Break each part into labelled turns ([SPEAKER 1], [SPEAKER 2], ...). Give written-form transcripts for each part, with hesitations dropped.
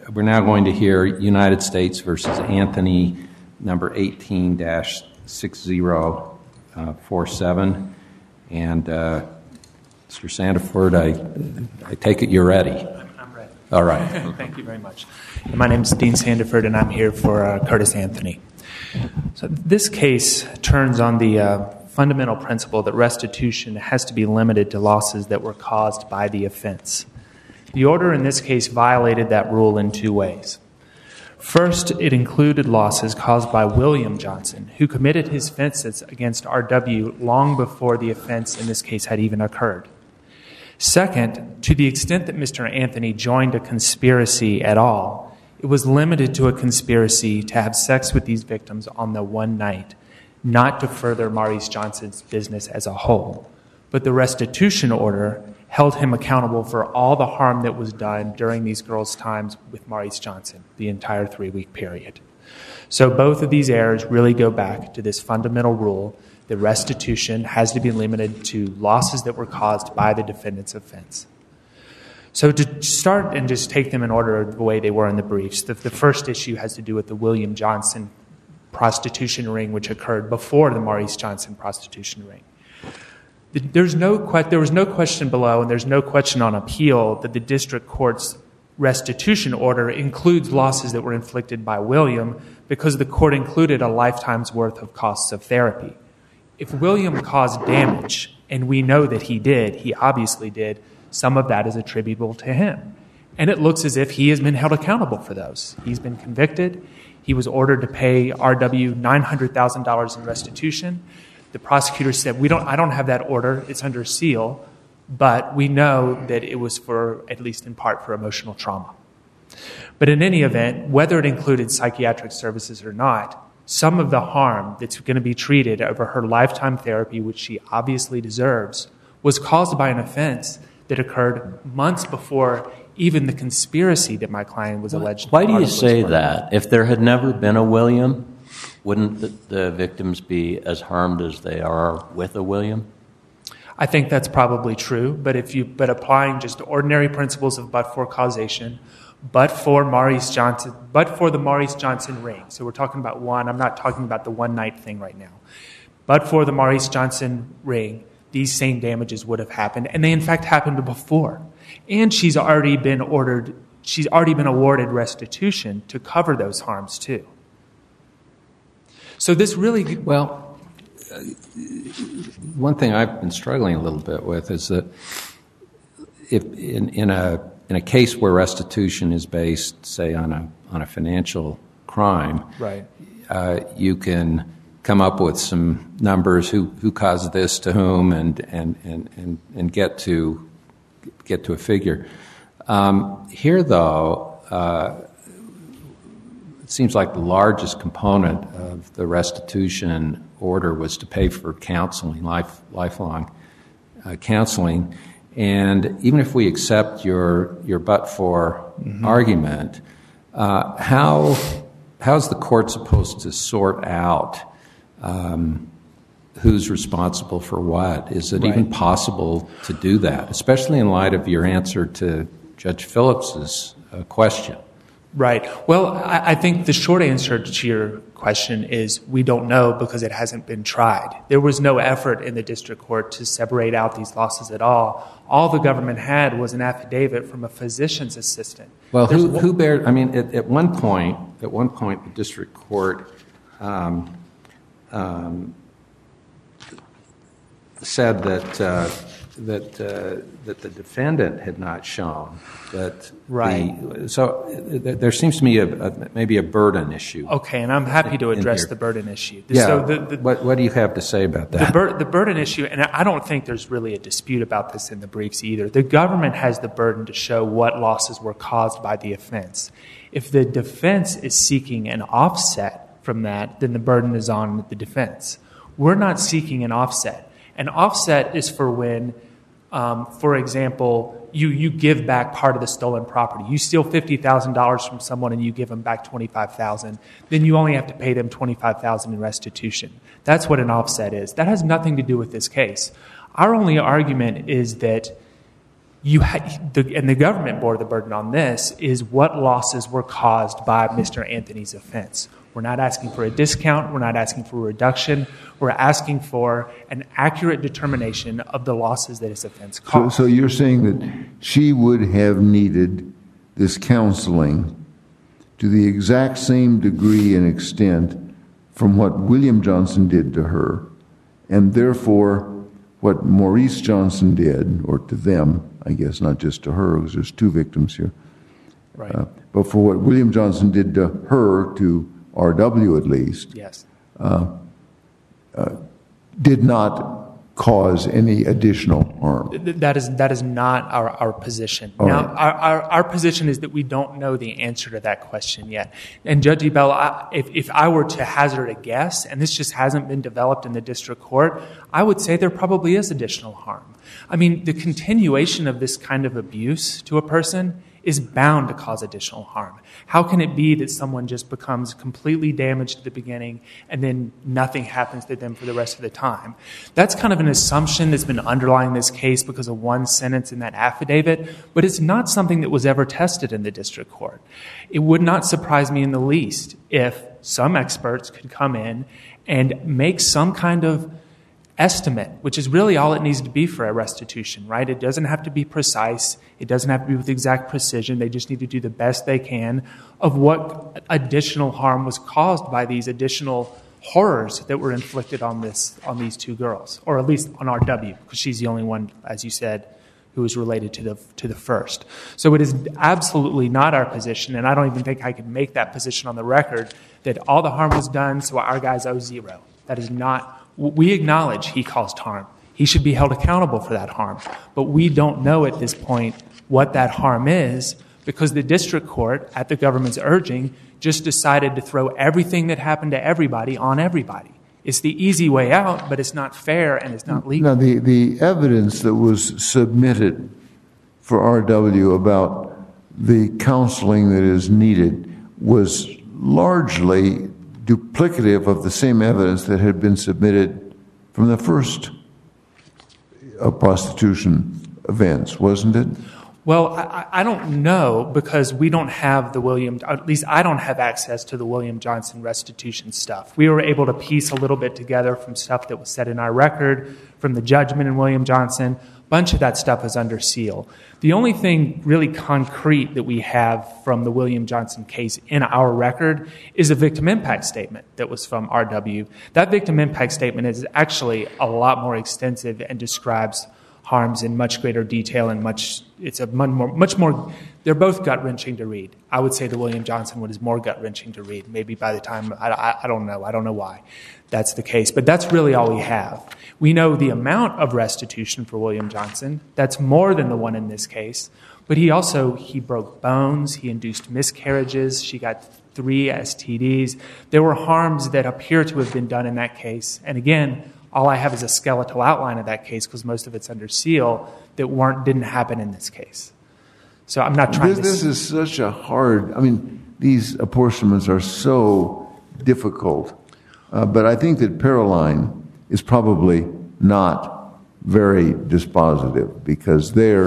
[SPEAKER 1] We're now going to hear United States versus Anthony, number 18-6047. And Mr. Sandiford, I take it you're ready.
[SPEAKER 2] I'm ready.
[SPEAKER 1] All right.
[SPEAKER 2] Thank you very much. My name is Dean Sandiford, and I'm here for Curtis Anthony. So this case turns on the fundamental principle that restitution has to be limited to losses that were caused by the offense. The order in this case violated that rule in two ways. First, it included losses caused by William Johnson, who committed his offenses against R.W. long before the offense in this case had even occurred. Second, to the extent that Mr. Anthony joined a conspiracy at all, it was limited to a conspiracy to have sex with these victims on the one night, not to further Maurice Johnson's business as a whole. But the restitution order held him accountable for all the harm that was done during these girls' times with Maurice Johnson, the entire 3-week period. So both of these errors really go back to this fundamental rule that restitution has to be limited to losses that were caused by the defendant's offense. So to start and just take them in order of the way they were in the briefs, the first issue has to do with the William Johnson prostitution ring, which occurred before the Maurice Johnson prostitution ring. There was no question below, and there's no question on appeal, that the district court's restitution order includes losses that were inflicted by William because the court included a lifetime's worth of costs of therapy. If William caused damage, and we know that he obviously did, some of that is attributable to him. And it looks as if he has been held accountable for those. He's been convicted. He was ordered to pay R.W. $900,000 in restitution. The prosecutor said, I don't have that order. It's under seal. But we know that it was for, at least in part, for emotional trauma. But in any event, whether it included psychiatric services or not, some of the harm that's going to be treated over her lifetime therapy, which she obviously deserves, was caused by an offense that occurred months before even the conspiracy that my client was alleged to be part of.
[SPEAKER 1] Why do you say that? If there had never been a William, wouldn't the victims be as harmed as they are with a William?
[SPEAKER 2] I think that's probably true, but applying just ordinary principles of but-for causation, but for the Maurice Johnson ring. So we're talking about one. I'm not talking about the one-night thing right now. But for the Maurice Johnson ring, these same damages would have happened, and they in fact happened before. And she's already been awarded restitution to cover those harms too. So this really...
[SPEAKER 1] Well, one thing I've been struggling a little bit with is that if in a case where restitution is based, say, on a financial crime,
[SPEAKER 2] right,
[SPEAKER 1] you can come up with some numbers who caused this to whom and get to a figure. Here, though, it seems like the largest component of the restitution order was to pay for counseling, lifelong counseling. And even if we accept your but-for argument, how's the court supposed to sort out who's responsible for what? Is it even possible to do that, especially in light of your answer to Judge Phillips's question?
[SPEAKER 2] Right. Well, I think the short answer to your question is we don't know because it hasn't been tried. There was no effort in the district court to separate out these losses at all. All the government had was an affidavit from a physician's assistant.
[SPEAKER 1] Well, who bears? I mean, at one point, the district court said that the defendant had not shown that.
[SPEAKER 2] Right.
[SPEAKER 1] So there seems to me maybe a burden issue.
[SPEAKER 2] Okay, and I'm happy to address the burden issue.
[SPEAKER 1] Yeah.
[SPEAKER 2] So
[SPEAKER 1] what do you have to say about that?
[SPEAKER 2] The burden issue, and I don't think there's really a dispute about this in the briefs either. The government has the burden to show what losses were caused by the offense. If the defense is seeking an offset from that, then the burden is on the defense. We're not seeking an offset. An offset is for when, for example, you give back part of the stolen property. You steal $50,000 from someone and you give them back $25,000. Then you only have to pay them $25,000 in restitution. That's what an offset is. That has nothing to do with this case. Our only argument is that and the government bore the burden on this, is what losses were caused by Mr. Anthony's offense. We're not asking for a discount. We're not asking for a reduction. We're asking for an accurate determination of the losses that his offense caused.
[SPEAKER 3] So you're saying that she would have needed this counseling to the exact same degree and extent from what William Johnson did to her, and therefore what Maurice Johnson did, or to them, I guess, not just to her, because there's two victims here.
[SPEAKER 2] Right.
[SPEAKER 3] But for what William Johnson did to her, to R.W. at least,
[SPEAKER 2] yes,
[SPEAKER 3] did not cause any additional harm.
[SPEAKER 2] That is not our position.
[SPEAKER 3] All
[SPEAKER 2] now,
[SPEAKER 3] right.
[SPEAKER 2] our position is that we don't know the answer to that question yet. And Judge Ebell, if I were to hazard a guess, and this just hasn't been developed in the district court, I would say there probably is additional harm. I mean, the continuation of this kind of abuse to a person is bound to cause additional harm. How can it be that someone just becomes completely damaged at the beginning and then nothing happens to them for the rest of the time? That's kind of an assumption that's been underlying this case because of one sentence in that affidavit, but it's not something that was ever tested in the district court. It would not surprise me in the least if some experts could come in and make some kind of estimate, which is really all it needs to be for a restitution, right? It doesn't have to be precise. It doesn't have to be with exact precision. They just need to do the best they can of what additional harm was caused by these additional horrors that were inflicted on these two girls, or at least on R.W., because she's the only one, as you said, who is related to the first. So it is absolutely not our position, and I don't even think I can make that position on the record, that all the harm was done, so our guys owe zero. That is not. We acknowledge he caused harm. He should be held accountable for that harm. But we don't know at this point what that harm is, because the district court, at the government's urging, just decided to throw everything that happened to everybody on everybody. It's the easy way out, but it's not fair and it's not legal.
[SPEAKER 3] Now, the evidence that was submitted for R.W. about the counseling that is needed was largely duplicative of the same evidence that had been submitted from the first prostitution events, wasn't it?
[SPEAKER 2] Well, I don't know, because we don't have at least I don't have access to the William Johnson restitution stuff. We were able to piece a little bit together from stuff that was said in our record, from the judgment in William Johnson. A bunch of that stuff is under seal. The only thing really concrete that we have from the William Johnson case in our record is a victim impact statement that was from R.W. That victim impact statement is actually a lot more extensive and describes harms in much greater detail and much more. They're both gut-wrenching to read. I would say the William Johnson one is more gut-wrenching to read. Maybe by the time, I don't know. I don't know why that's the case. But that's really all we have. We know the amount of restitution for William Johnson. That's more than the one in this case. But he broke bones. He induced miscarriages. She got 3 STDs. There were harms that appear to have been done in that case. And again, all I have is a skeletal outline of that case, because most of it's under seal, that didn't happen in this case. So I'm not trying to...
[SPEAKER 3] This is such a hard... I mean, these apportionments are so difficult. But I think that Paroline is probably not very dispositive, because there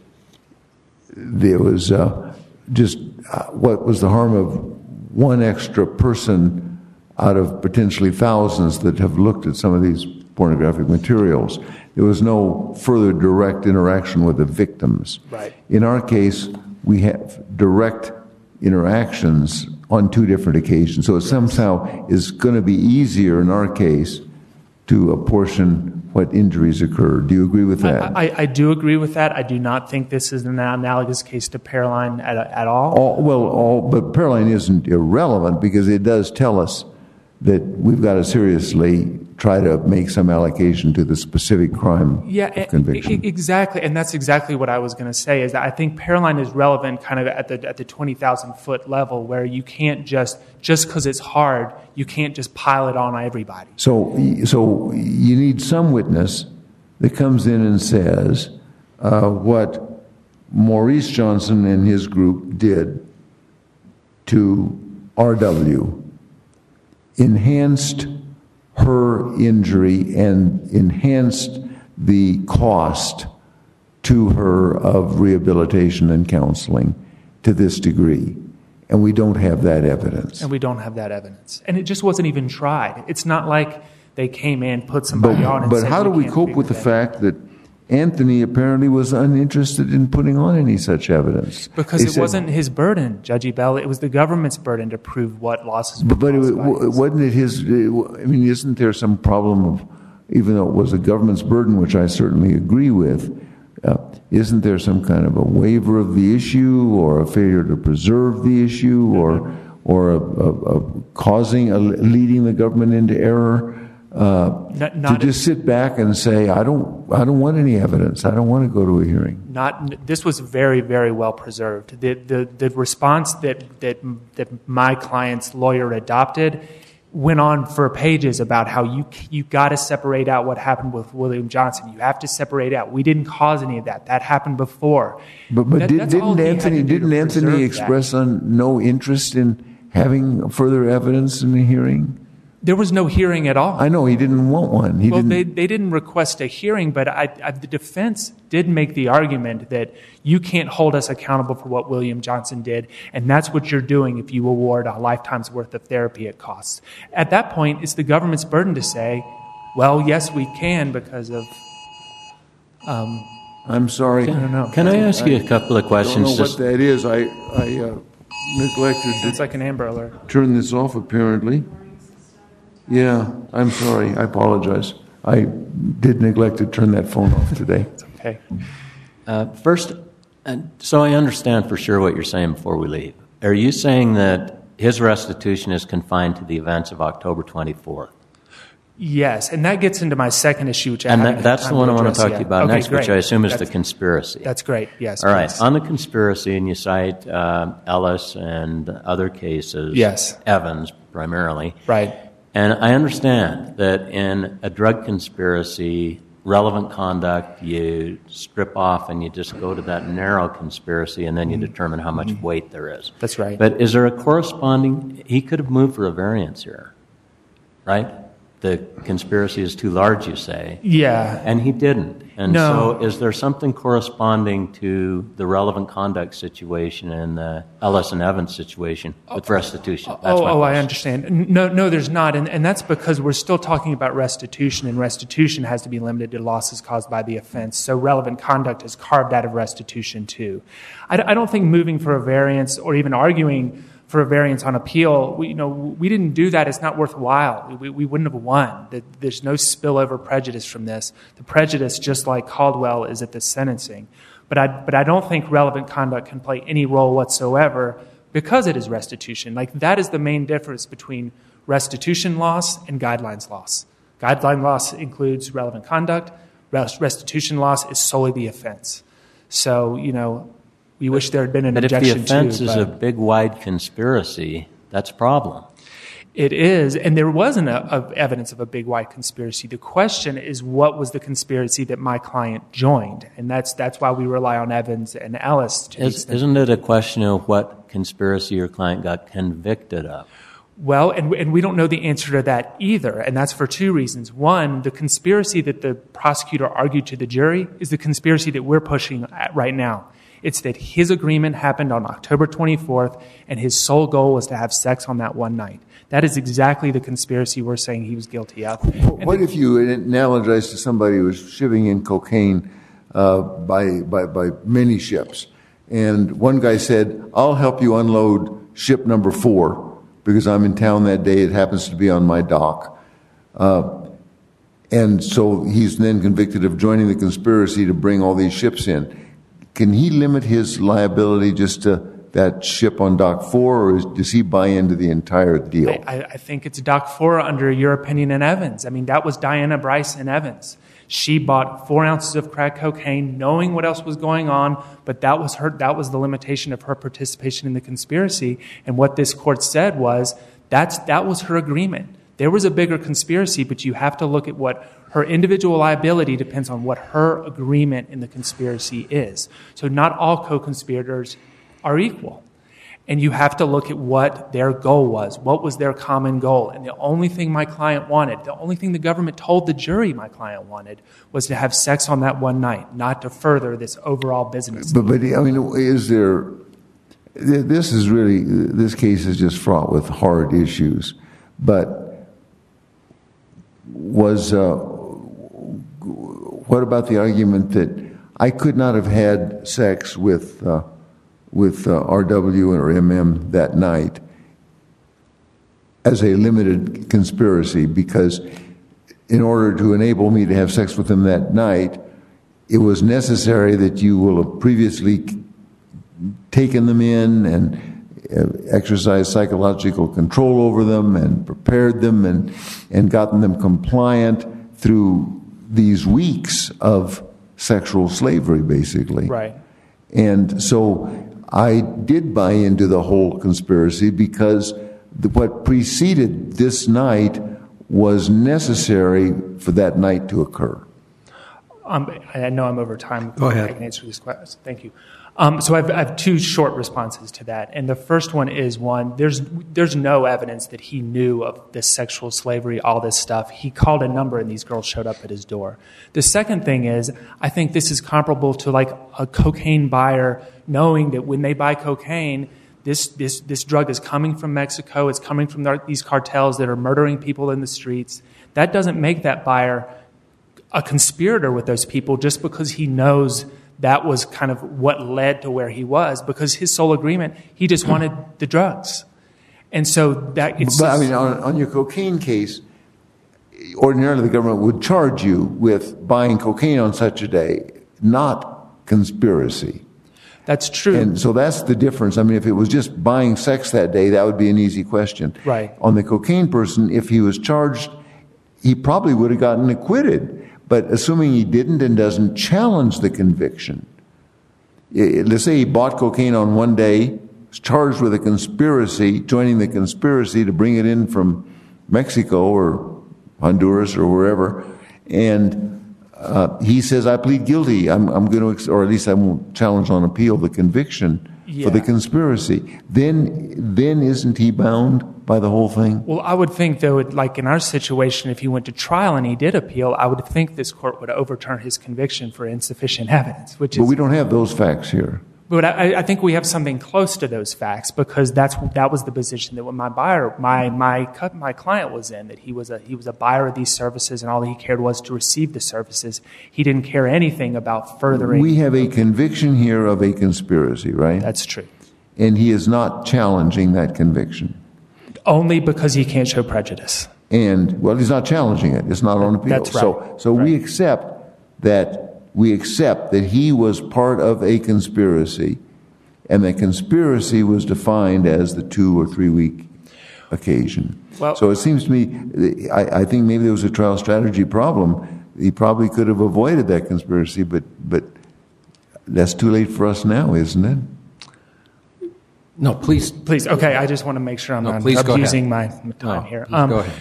[SPEAKER 3] was just what was the harm of one extra person out of potentially thousands that have looked at some of these pornographic materials. There was no further direct interaction with the victims.
[SPEAKER 2] Right.
[SPEAKER 3] In our case, we have direct interactions on 2 different occasions. So it somehow is going to be easier in our case to apportion what injuries occurred. Do you agree with that?
[SPEAKER 2] I do agree with that. I do not think this is an analogous case to Paroline at all.
[SPEAKER 3] But Paroline isn't irrelevant, because it does tell us that we've got to seriously try to make some allocation to the specific crime of conviction.
[SPEAKER 2] Exactly, and that's exactly what I was going to say, is that I think Paroline is relevant kind of at the 20,000-foot level, where you can't just because it's hard, you can't just pile it on everybody.
[SPEAKER 3] So you need some witness that comes in and says what Maurice Johnson and his group did to R.W. enhanced her injury and enhanced the cost to her of rehabilitation and counseling to this degree. And we don't have that evidence.
[SPEAKER 2] And we don't have that evidence. And it just wasn't even tried. It's not like they came in, put somebody on and
[SPEAKER 3] But
[SPEAKER 2] said,
[SPEAKER 3] how do we cope with the fact that Anthony apparently was uninterested in putting on any such evidence?
[SPEAKER 2] Because it wasn't his burden, Judge Ebell. It was the government's burden to prove what losses were caused by this.
[SPEAKER 3] Wasn't it his... I mean, isn't there some problem of, even though it was the government's burden, which I certainly agree with, isn't there some kind of a waiver of the issue or a failure to preserve the issue or leading the government into error? To just sit back and say, I don't want any evidence. I don't want to go to a hearing.
[SPEAKER 2] This was very, very well preserved. The response that my client's lawyer adopted went on for pages about how you got to separate out what happened with William Johnson. You have to separate out. We didn't cause any of that. That happened before.
[SPEAKER 3] But didn't Anthony express no interest in having further evidence in the hearing?
[SPEAKER 2] There was no hearing at all.
[SPEAKER 3] I know, he didn't want one.
[SPEAKER 2] They didn't request a hearing, but the defense did make the argument that you can't hold us accountable for what William Johnson did, and that's what you're doing if you award a lifetime's worth of therapy at costs. At that point, it's the government's burden to say, well, yes, we can because of...
[SPEAKER 3] I'm sorry.
[SPEAKER 2] I don't know.
[SPEAKER 4] Can I ask you a couple of questions?
[SPEAKER 3] I don't know what that is. I neglected
[SPEAKER 2] It's like an Amber Alert.
[SPEAKER 3] Turn this off, apparently. Yeah, I'm sorry. I apologize. I did neglect to turn that phone off today.
[SPEAKER 2] It's okay.
[SPEAKER 4] First, so I understand for sure what you're saying before we leave. Are you saying that his restitution is confined to the events of October 24th?
[SPEAKER 2] Yes, and that gets into my second issue, which
[SPEAKER 4] that's the one I want to talk to you about next,
[SPEAKER 2] great.
[SPEAKER 4] which I assume is the conspiracy.
[SPEAKER 2] That's great, yes.
[SPEAKER 4] All right,
[SPEAKER 2] please.
[SPEAKER 4] on the conspiracy, and you cite Ellis and other cases,
[SPEAKER 2] yes.
[SPEAKER 4] Evans primarily.
[SPEAKER 2] Right.
[SPEAKER 4] And I understand that in a drug conspiracy, relevant conduct, you strip off and you just go to that narrow conspiracy and then you determine how much weight there is.
[SPEAKER 2] That's right.
[SPEAKER 4] But is there a corresponding... He could have moved for a variance here, right? The conspiracy is too large, you say.
[SPEAKER 2] Yeah.
[SPEAKER 4] And he didn't. And
[SPEAKER 2] no.
[SPEAKER 4] So is there something corresponding to the relevant conduct situation in the Ellis and Evans situation with restitution? That's
[SPEAKER 2] I understand. No, there's not. And that's because we're still talking about restitution, and restitution has to be limited to losses caused by the offense. So relevant conduct is carved out of restitution, too. I don't think moving for a variance or even arguing for a variance on appeal, we didn't do that. It's not worthwhile. We wouldn't have won. There's no spillover prejudice from this. The prejudice, just like Caldwell, is at the sentencing. But I don't think relevant conduct can play any role whatsoever because it is restitution. Like, that is the main difference between restitution loss and guidelines loss. Guideline loss includes relevant conduct. Restitution loss is solely the offense. So, we wish there had been an objection to.
[SPEAKER 4] But if the offense is a big, wide conspiracy, that's a problem.
[SPEAKER 2] It is, and there wasn't evidence of a big, wide conspiracy. The question is, what was the conspiracy that my client joined? And that's why we rely on Evans and Ellis.
[SPEAKER 4] Isn't it a question of what conspiracy your client got convicted of?
[SPEAKER 2] Well, and we don't know the answer to that either, and that's for two reasons. One, the conspiracy that the prosecutor argued to the jury is the conspiracy that we're pushing at right now. It's that his agreement happened on October 24th, and his sole goal was to have sex on that one night. That is exactly the conspiracy we're saying he was guilty of.
[SPEAKER 3] What if you analogize to somebody who was shipping in cocaine by many ships, and one guy said, I'll help you unload ship number 4 because I'm in town that day. It happens to be on my dock. And so he's then convicted of joining the conspiracy to bring all these ships in. Can he limit his liability just to that ship on Dock 4, or does he buy into the entire deal?
[SPEAKER 2] I think it's Dock 4 under your opinion and Evans. I mean, that was Diana Bryce and Evans. She bought 4 ounces of crack cocaine, knowing what else was going on, but that was the limitation of her participation in the conspiracy. And what this court said was that was her agreement. There was a bigger conspiracy, but you have to look at what her individual liability depends on what her agreement in the conspiracy is. So not all co-conspirators are equal. And you have to look at what their goal was. What was their common goal? And the only thing my client wanted, the only thing the government told the jury my client wanted, was to have sex on that one night, not to further this overall business.
[SPEAKER 3] But I mean, is there... This case is just fraught with hard issues. But what about the argument that I could not have had sex with RW or MM that night as a limited conspiracy, because in order to enable me to have sex with him that night, it was necessary that you will have previously taken them in and exercised psychological control over them and prepared them and gotten them compliant through these weeks of sexual slavery, basically.
[SPEAKER 2] Right.
[SPEAKER 3] And so I did buy into the whole conspiracy because what preceded this night was necessary for that night to occur.
[SPEAKER 2] I know I'm over time.
[SPEAKER 1] Go ahead.
[SPEAKER 2] I can answer these questions. Thank you. So I have two short responses to that. And the first one is, there's no evidence that he knew of this sexual slavery, all this stuff. He called a number and these girls showed up at his door. The second thing is, I think this is comparable to like a cocaine buyer knowing that when they buy cocaine, this drug is coming from Mexico, it's coming from these cartels that are murdering people in the streets. That doesn't make that buyer a conspirator with those people just because he knows that was kind of what led to where he was, because his sole agreement, he just wanted the drugs. And so that it's...
[SPEAKER 3] But I mean, on your cocaine case, ordinarily the government would charge you with buying cocaine on such a day, not conspiracy.
[SPEAKER 2] That's true.
[SPEAKER 3] And so that's the difference. I mean, if it was just buying sex that day, that would be an easy question.
[SPEAKER 2] Right.
[SPEAKER 3] On the cocaine person, if he was charged, he probably would have gotten acquitted. But assuming he didn't and doesn't challenge the conviction, let's say he bought cocaine on one day, was charged with a conspiracy, joining the conspiracy to bring it in from Mexico or Honduras or wherever, and he says, I plead guilty, I'm going to, or at least I won't challenge on appeal the conviction for the conspiracy. Then isn't he bound by the whole thing?
[SPEAKER 2] Well, I would think, though, like in our situation, if he went to trial and he did appeal, I would think this court would overturn his conviction for insufficient evidence, which is...
[SPEAKER 3] But we don't have those facts here.
[SPEAKER 2] But I think we have something close to those facts, because that was the position that when my client was in, that he was a buyer of these services, and all he cared was to receive the services. He didn't care anything about furthering...
[SPEAKER 3] We have a conviction here of a conspiracy, right?
[SPEAKER 2] That's true.
[SPEAKER 3] And he is not challenging that conviction.
[SPEAKER 2] Only because he can't show prejudice.
[SPEAKER 3] And, well, he's not challenging it. It's not on appeal.
[SPEAKER 2] That's right.
[SPEAKER 3] So we accept that he was part of a conspiracy, and the conspiracy was defined as the 2 or 3 week occasion.
[SPEAKER 2] Well,
[SPEAKER 3] so it seems to me, I think maybe there was a trial strategy problem. He probably could have avoided that conspiracy, but that's too late for us now, isn't it?
[SPEAKER 1] No, please.
[SPEAKER 2] Please, okay, I just want to make sure I'm not abusing my time here.
[SPEAKER 1] Go ahead.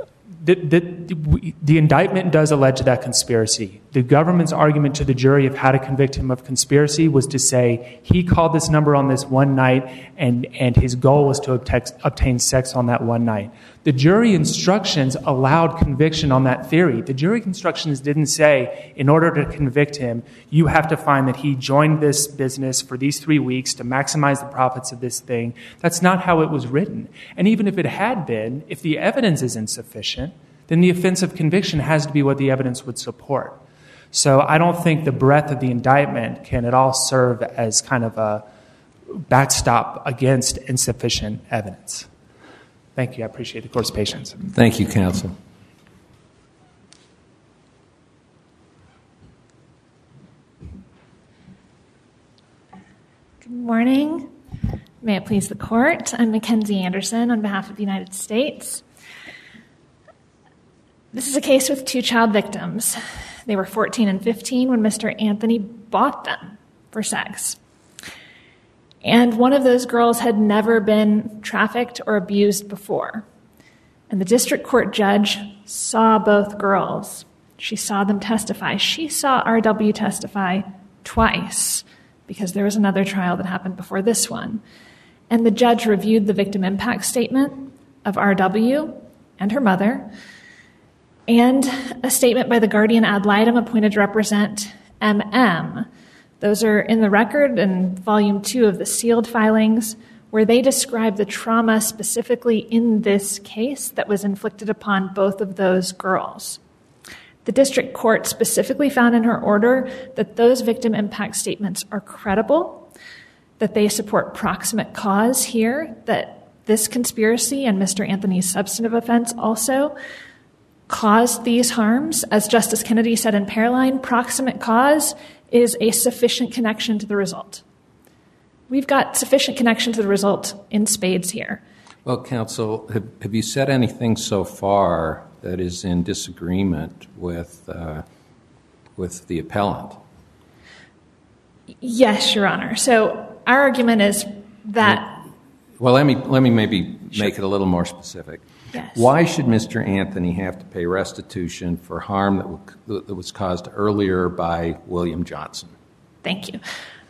[SPEAKER 2] The indictment does allege that conspiracy. The government's argument to the jury of how to convict him of conspiracy was to say he called this number on this one night and his goal was to obtain sex on that one night. The jury instructions allowed conviction on that theory. The jury instructions didn't say, in order to convict him, you have to find that he joined this business for these 3 weeks to maximize the profits of this thing. That's not how it was written. And even if it had been, if the evidence is insufficient, then the offense of conviction has to be what the evidence would support. So I don't think the breadth of the indictment can at all serve as kind of a backstop against insufficient evidence. Thank you. I appreciate the court's patience.
[SPEAKER 1] Thank you, counsel.
[SPEAKER 5] Good morning. May it please the court. I'm Mackenzie Anderson on behalf of the United States. This is a case with 2 child victims. They were 14 and 15 when Mr. Anthony bought them for sex. And one of those girls had never been trafficked or abused before. And the district court judge saw both girls. She saw them testify. She saw RW testify twice, because there was another trial that happened before this one. and the judge reviewed the victim impact statement of R.W. and her mother, and a statement by the guardian ad litem appointed to represent M.M. Those are in the record in Volume 2 of the sealed filings, where they describe the trauma specifically in this case that was inflicted upon both of those girls. The district court specifically found in her order that those victim impact statements are credible, that they support proximate cause here, that this conspiracy and Mr. Anthony's substantive offense also caused these harms. As Justice Kennedy said in Paroline, proximate cause is a sufficient connection to the result. We've got sufficient connection to the result in spades here.
[SPEAKER 1] Well, counsel, have you said anything so far that is in disagreement with the appellant?
[SPEAKER 5] Yes, Your Honor. So our argument is that...
[SPEAKER 1] Well, let me maybe make it a little more specific.
[SPEAKER 5] Yes.
[SPEAKER 1] Why should Mr. Anthony have to pay restitution for harm that was caused earlier by William Johnson?
[SPEAKER 5] Thank you.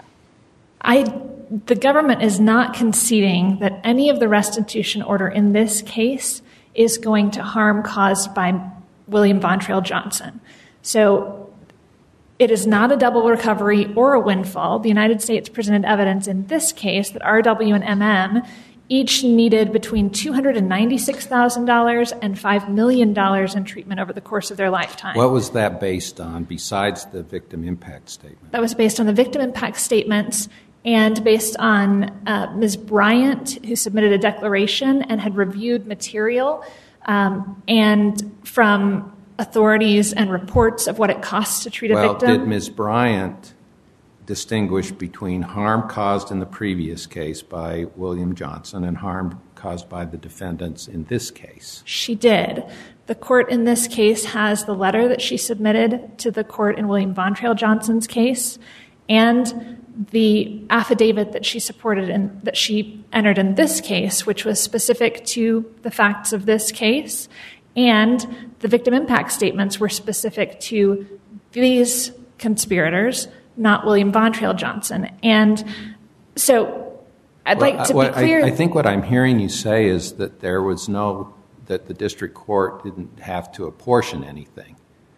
[SPEAKER 5] The government is not conceding that any of the restitution order in this case is going to harm caused by William Von Trail Johnson. So it is not a double recovery or a windfall. The United States presented evidence in this case that R.W. and M.M. each needed between $296,000 and $5 million in treatment over the course of their lifetime.
[SPEAKER 1] What was that based on besides the victim impact statement?
[SPEAKER 5] That was based on the victim impact statements and based on Ms. Bryant, who submitted a declaration and had reviewed material, and from authorities and reports of what it costs to treat a victim.
[SPEAKER 1] Well, did Ms. Bryant distinguish between harm caused in the previous case by William Johnson and harm caused by the defendants in this case?
[SPEAKER 5] She did. The court in this case has the letter that she submitted to the court in William Von Trail Johnson's case and the affidavit that she supported and that she entered in this case, which was specific to the facts of this case, and the victim impact statements were specific to these conspirators, not William Von Trail Johnson. And so I'd like to be clear.
[SPEAKER 1] I think what I'm hearing you say is that that the district court didn't have to apportion anything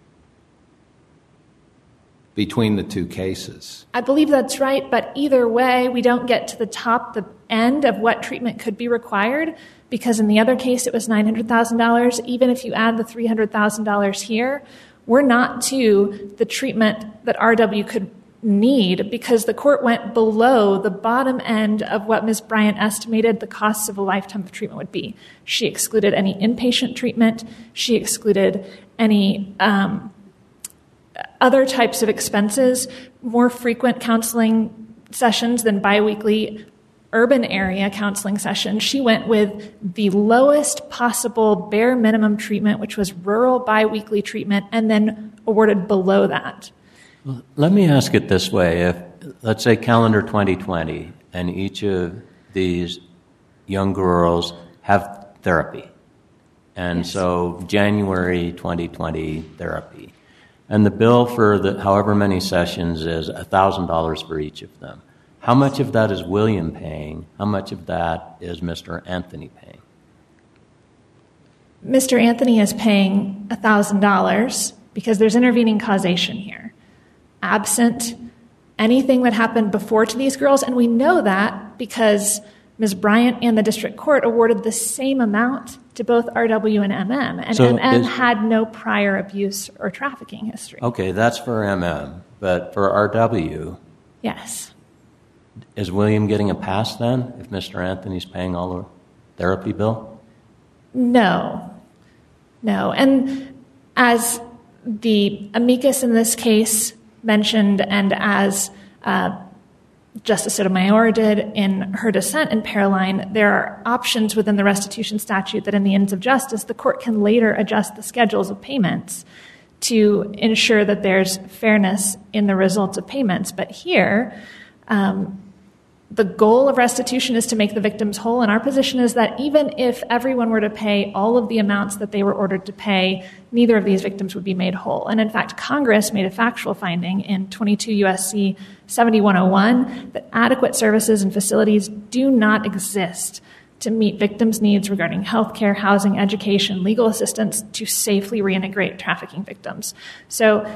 [SPEAKER 1] between the two cases.
[SPEAKER 5] I believe that's right, but either way, we don't get to the end of what treatment could be required, because in the other case it was $900,000. Even if you add the $300,000 here, we're not to the treatment that R.W. could need, because the court went below the bottom end of what Ms. Bryant estimated the costs of a lifetime of treatment would be. She excluded any inpatient treatment. She excluded any other types of expenses, more frequent counseling sessions than biweekly urban area counseling sessions. She went with the lowest possible bare minimum treatment, which was rural biweekly treatment, and then awarded below that.
[SPEAKER 4] Well, let me ask it this way. If, let's say, calendar 2020, and each of these young girls have therapy, and yes. So January 2020 therapy, and the bill for the however many sessions is $1,000 for each of them. How much of that is William paying? How much of that is Mr. Anthony paying?
[SPEAKER 5] Mr. Anthony is paying $1,000 because there's intervening causation here. Absent anything that happened before to these girls, and we know that because Ms. Bryant and the district court awarded the same amount to both R.W. and M.M., and so M.M. had no prior abuse or trafficking history.
[SPEAKER 4] Okay, that's for M.M., but for R.W.?
[SPEAKER 5] Yes.
[SPEAKER 4] Is William getting a pass then, if Mr. Anthony's paying all the therapy bill?
[SPEAKER 5] No. And as the amicus in this case mentioned, and as Justice Sotomayor did in her dissent in Paroline, there are options within the restitution statute that in the ends of justice, the court can later adjust the schedules of payments to ensure that there's fairness in the results of payments. But here, the goal of restitution is to make the victims whole, and our position is that even if everyone were to pay all of the amounts that they were ordered to pay, neither of these victims would be made whole. And in fact, Congress made a factual finding in 22 U.S.C. 7101 that adequate services and facilities do not exist to meet victims' needs regarding healthcare, housing, education, legal assistance to safely reintegrate trafficking victims. So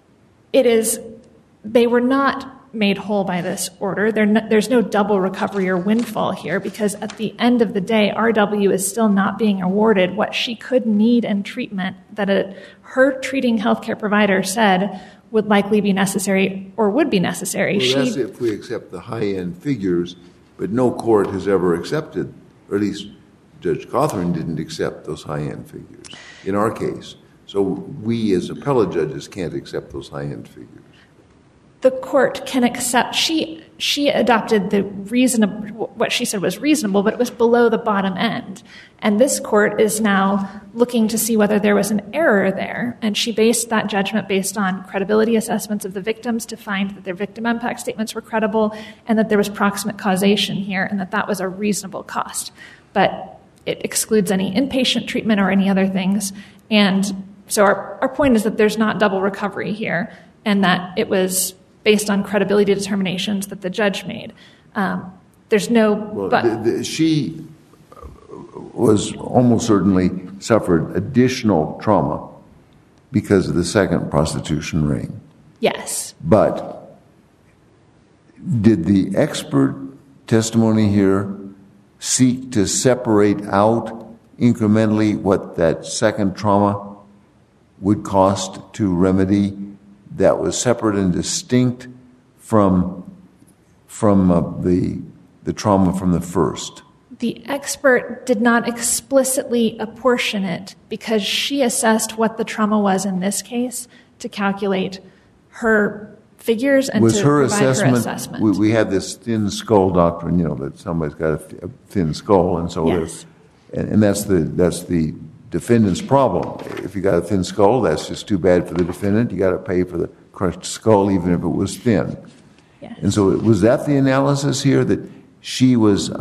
[SPEAKER 5] they were not made whole by this order. There's no double recovery or windfall here, because at the end of the day, RW is still not being awarded what she could need in treatment that her treating healthcare provider said would likely be necessary or would be necessary.
[SPEAKER 3] Well, that's if we accept the high-end figures, but no court has ever accepted, or at least Judge Cawthorn didn't accept those high-end figures in our case. So we as appellate judges can't accept those high-end figures.
[SPEAKER 5] The court can accept. She adopted what she said was reasonable, but it was below the bottom end. And this court is now looking to see whether there was an error there. And she based that judgment based on credibility assessments of the victims to find that their victim impact statements were credible and that there was proximate causation here and that was a reasonable cost. But it excludes any inpatient treatment or any other things. And so our point is that there's not double recovery here and that it was based on credibility determinations that the judge made. There's no...
[SPEAKER 3] Well, she was almost certainly suffered additional trauma because of the second prostitution ring.
[SPEAKER 5] Yes.
[SPEAKER 3] But did the expert testimony here seek to separate out incrementally what that second trauma would cost to remedy that was separate and distinct from the trauma from the first?
[SPEAKER 5] The expert did not explicitly apportion it because she assessed what the trauma was in this case to calculate her figures and
[SPEAKER 3] was
[SPEAKER 5] to
[SPEAKER 3] her
[SPEAKER 5] provide
[SPEAKER 3] assessment,
[SPEAKER 5] her assessment.
[SPEAKER 3] We have this thin skull doctrine, that somebody's got a thin skull, and so
[SPEAKER 5] yes.
[SPEAKER 3] And that's the defendant's problem. If you got a thin skull, that's just too bad for the defendant. You got to pay for the crushed skull, even if it was thin.
[SPEAKER 5] Yes.
[SPEAKER 3] And so, was that the analysis here, that she was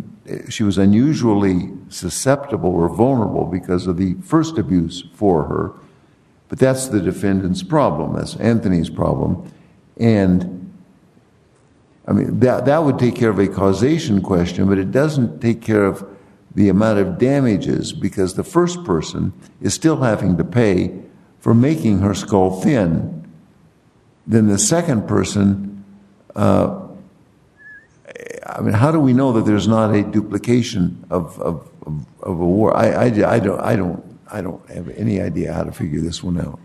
[SPEAKER 3] unusually susceptible or vulnerable because of the first abuse for her? But that's the defendant's problem. That's Anthony's problem, and I mean that would take care of a causation question, but it doesn't take care of the amount of damages, because the first person is still having to pay for making her skull thin. Then the second person, how do we know that there's not a duplication of a war? I don't have any idea how to figure this one out.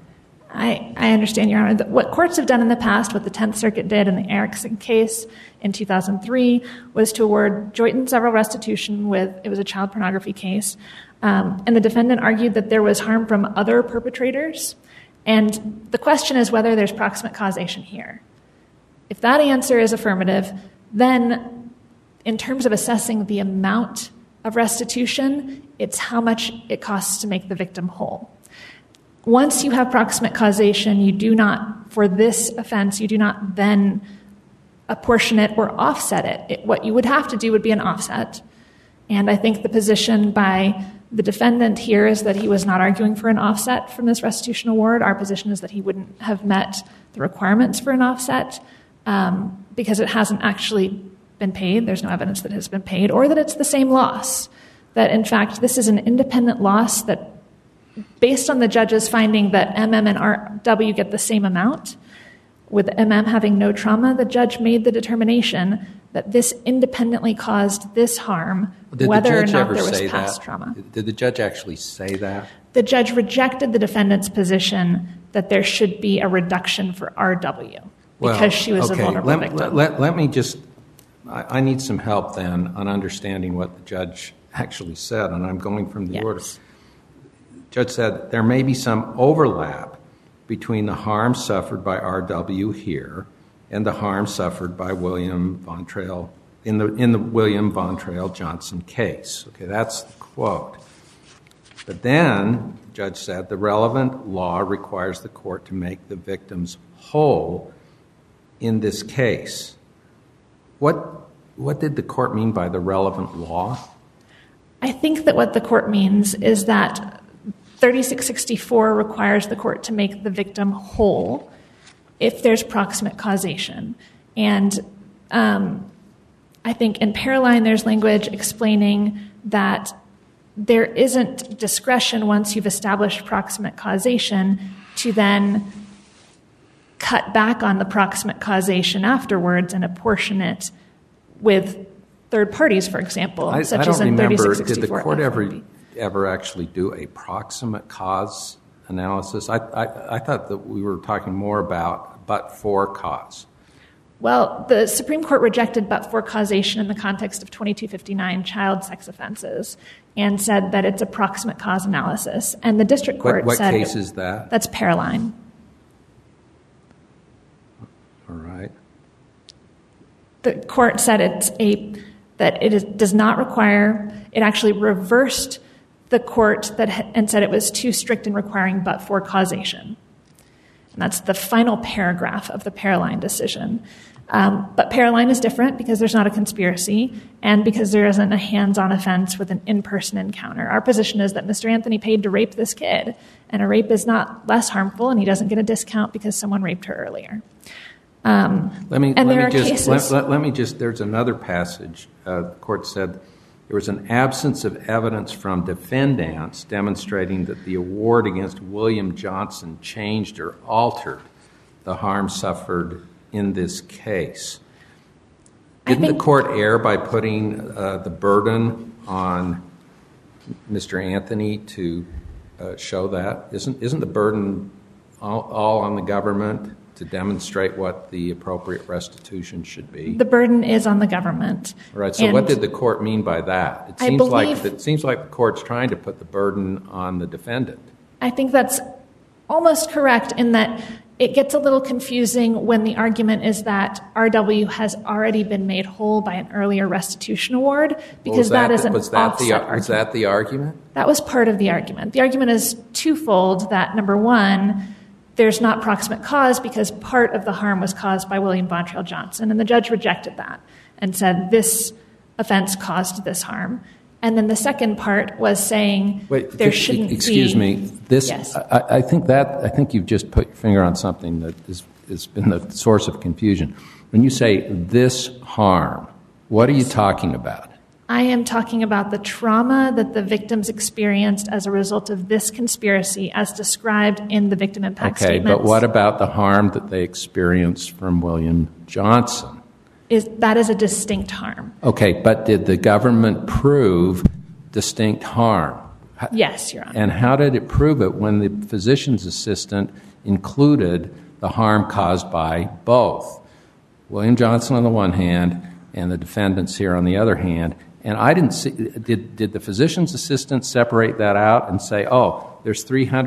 [SPEAKER 5] I understand, Your Honor. What courts have done in the past, what the 10th Circuit did in the Erickson case in 2003, was to award joint and several restitution it was a child pornography case, and the defendant argued that there was harm from other perpetrators, and the question is whether there's proximate causation here. If that answer is affirmative, then in terms of assessing the amount of restitution, it's how much it costs to make the victim whole. Once you have proximate causation, you do not, for this offense, you do not then apportion it or offset it. What you would have to do would be an offset. And I think the position by the defendant here is that he was not arguing for an offset from this restitution award. Our position is that he wouldn't have met the requirements for an offset because it hasn't actually been paid. There's no evidence that it has been paid, or that it's the same loss. That, in fact, this is an independent loss that, based on the judge's finding that MM and RW get the same amount, with MM having no trauma, the judge made the determination that this independently caused this harm, whether or not there was past trauma.
[SPEAKER 1] Did the judge actually say that?
[SPEAKER 5] The judge rejected the defendant's position that there should be a reduction for RW because she was a vulnerable victim.
[SPEAKER 1] Let me just, I need some help then on understanding what the judge actually said, and I'm going from the order. The judge said there may be some overlap between the harm suffered by RW here and the harm suffered by William Von Trail in the William Von Trail Johnson case. Okay, that's the quote. But then the judge said the relevant law requires the court to make the victims whole in this case. What what did the court mean by the relevant law?
[SPEAKER 5] I think that what the court means is that 3664 requires the court to make the victim whole if there's proximate causation. And I think in Paroline there's language explaining that there isn't discretion once you've established proximate causation to then cut back on the proximate causation afterwards and apportion it with third parties, for example, such as in 3664.
[SPEAKER 1] Did the court ever actually do a proximate cause analysis? I thought that we were talking more about but-for cause.
[SPEAKER 5] Well, the Supreme Court rejected but-for causation in the context of 2259 child sex offenses and said that it's a proximate cause analysis. And the district court said...
[SPEAKER 1] What case is that?
[SPEAKER 5] That's Paroline.
[SPEAKER 1] All right.
[SPEAKER 5] The court said does not require... It actually reversed the court and said it was too strict in requiring but-for causation. And that's the final paragraph of the Paroline decision. But Paroline is different because there's not a conspiracy and because there isn't a hands-on offense with an in-person encounter. Our position is that Mr. Anthony paid to rape this kid, and a rape is not less harmful, and he doesn't get a discount because someone raped her earlier.
[SPEAKER 1] Let me just, there's another passage. The court said there was an absence of evidence from defendants demonstrating that the award against William Johnson changed or altered the harm suffered in this case. Didn't the court err by putting the burden on Mr. Anthony to show that? Isn't the burden all on the government to demonstrate what the appropriate restitution should be?
[SPEAKER 5] The burden is on the government.
[SPEAKER 1] All right. So what did the court mean by that? It seems like the court's trying to put the burden on the defendant.
[SPEAKER 5] I think that's almost correct in that it gets a little confusing when the argument is that RW has already been made whole by an earlier restitution award, because that is an offset argument.
[SPEAKER 1] Was that the argument?
[SPEAKER 5] That was part of the argument. The argument is twofold, that number one, there's not proximate cause because part of the harm was caused by William Bontrail Johnson, and the judge rejected that and said this offense caused this harm. And then the second part was saying there shouldn't be...
[SPEAKER 1] Excuse me.
[SPEAKER 5] Yes.
[SPEAKER 1] I think you've just put your finger on something that has been the source of confusion. When you say this harm, what are you talking about?
[SPEAKER 5] I am talking about the trauma that the victims experienced as a result of this conspiracy as described in the victim impact statements.
[SPEAKER 1] Okay, but what about the harm that they experienced from William Johnson?
[SPEAKER 5] That is a distinct harm.
[SPEAKER 1] Okay, but did the government prove distinct harm?
[SPEAKER 5] Yes, Your Honor.
[SPEAKER 1] And how did it prove it when the physician's assistant included the harm caused by both William Johnson on the one hand and the defendants here on the other hand? And I didn't see, did the physician's assistant separate that out and say, oh, there's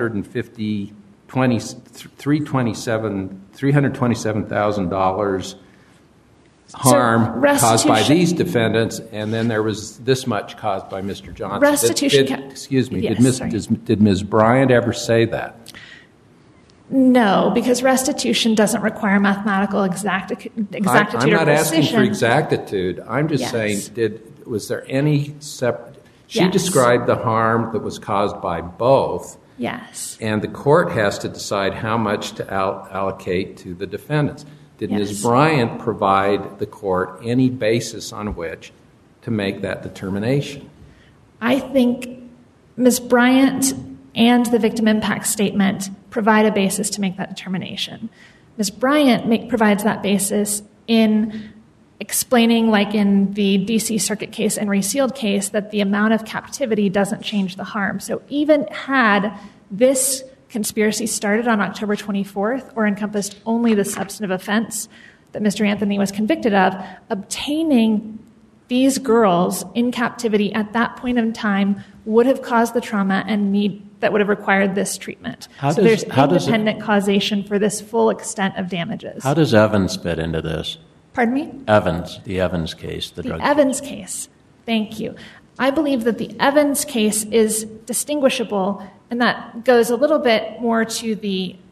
[SPEAKER 1] $327,000 harm caused by these defendants, and then there was this much caused by Mr. Johnson. Did Ms. Bryant ever say that?
[SPEAKER 5] No, because restitution doesn't require mathematical exactitude or precision.
[SPEAKER 1] I'm not asking for exactitude. I'm just saying, was there any separate... She described the harm that was caused by both.
[SPEAKER 5] Yes.
[SPEAKER 1] And the court has to decide how much to allocate to the defendants. Did Ms. Bryant provide the court any basis on which to make that determination?
[SPEAKER 5] I think Ms. Bryant and the victim impact statement provide a basis to make that determination. Ms. Bryant provides that basis in explaining, like in the D.C. Circuit case and Resealed case, that the amount of captivity doesn't change the harm. So even had this conspiracy started on October 24th or encompassed only the substantive offense that Mr. Anthony was convicted of, obtaining these girls in captivity at that point in time would have caused the trauma and need that would have required this treatment. So there's independent causation for this full extent of damages.
[SPEAKER 4] How does Evans fit into this?
[SPEAKER 5] Pardon me?
[SPEAKER 4] Evans, the Evans case. The
[SPEAKER 5] Evans case. Thank you. I believe that the Evans case is distinguishable, and that goes a little bit more to the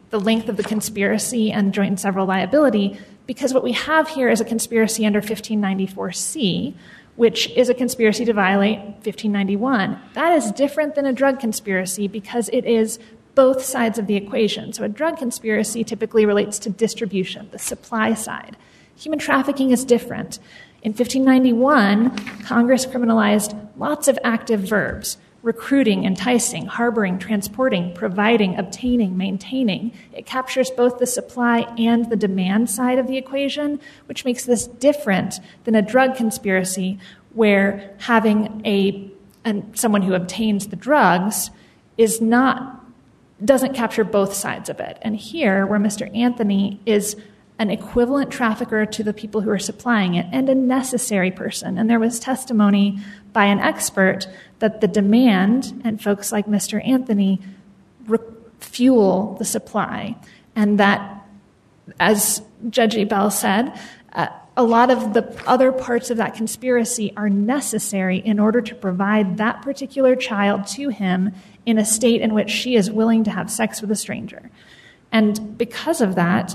[SPEAKER 5] the length of the conspiracy and joint and several liability, because what we have here is a conspiracy under 1594C, which is a conspiracy to violate 1591. That is different than a drug conspiracy because it is both sides of the equation. So a drug conspiracy typically relates to distribution, the supply side. Human trafficking is different. In 1591, Congress criminalized lots of active verbs: recruiting, enticing, harboring, transporting, providing, obtaining, maintaining. It captures both the supply and the demand side of the equation, which makes this different than a drug conspiracy where having someone who obtains the drugs doesn't capture both sides of it. And here, where Mr. Anthony is an equivalent trafficker to the people who are supplying it and a necessary person, and there was testimony by an expert that the demand and folks like Mr. Anthony fuel the supply, and that, as Judge Ebell said, a lot of the other parts of that conspiracy are necessary in order to provide that particular child to him in a state in which she is willing to have sex with a stranger. And because of that,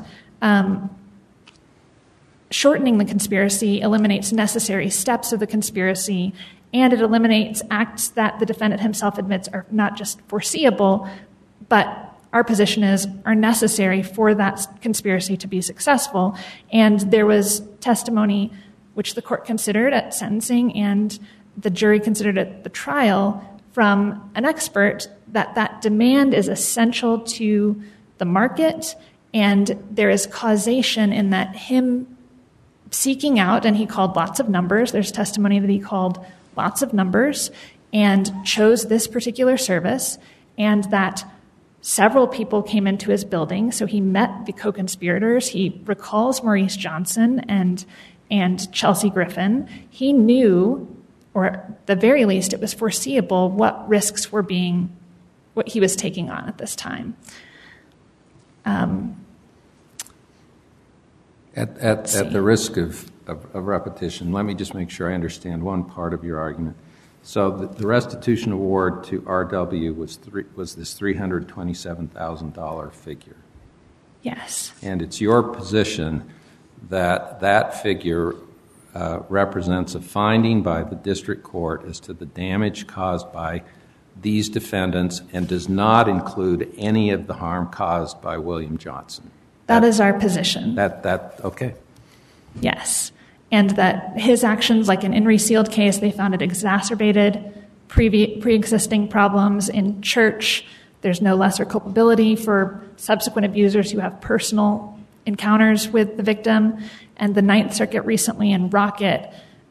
[SPEAKER 5] shortening the conspiracy eliminates necessary steps of the conspiracy, and it eliminates acts that the defendant himself admits are not just foreseeable, but our position is are necessary for that conspiracy to be successful. And there was testimony which the court considered at sentencing and the jury considered at the trial from an expert that demand is essential to the market, and there is causation in that him seeking out, and he called lots of numbers. There's testimony that he called lots of numbers and chose this particular service, and that several people came into his building. So he met the co-conspirators. He recalls Maurice Johnson and Chelsea Griffin. He knew, or at the very least, it was foreseeable what risks were what he was taking on at this time.
[SPEAKER 1] At the risk of repetition, let me just make sure I understand one part of your argument. So the restitution award to RW was this $327,000 figure.
[SPEAKER 5] Yes.
[SPEAKER 1] And it's your position that that figure represents a finding by the district court as to the damage caused by these defendants and does not include any of the harm caused by William Johnson.
[SPEAKER 5] That is our position.
[SPEAKER 1] Okay.
[SPEAKER 5] Yes. And that his actions, like in Henry Sealed case, they found it exacerbated pre-existing problems in church. There's no lesser culpability for subsequent abusers who have personal encounters with the victim. And the Ninth Circuit recently in Rocket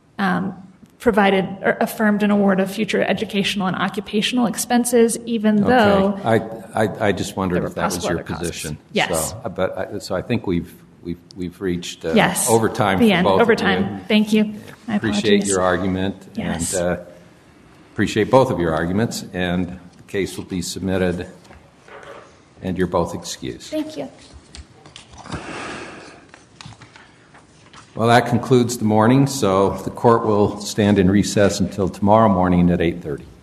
[SPEAKER 5] affirmed an award of future educational and occupational expenses, even though
[SPEAKER 1] I just wondered if that was your position.
[SPEAKER 5] Yes.
[SPEAKER 1] So I think we've reached
[SPEAKER 5] yes.
[SPEAKER 1] overtime
[SPEAKER 5] the
[SPEAKER 1] for
[SPEAKER 5] end.
[SPEAKER 1] both
[SPEAKER 5] Overtime.
[SPEAKER 1] of you.
[SPEAKER 5] Thank you. I
[SPEAKER 1] appreciate your argument.
[SPEAKER 5] Yes.
[SPEAKER 1] And appreciate both of your arguments. And the case will be submitted, and you're both excused.
[SPEAKER 5] Thank you.
[SPEAKER 1] Well, that concludes the morning, so the court will stand in recess until tomorrow morning at 8:30.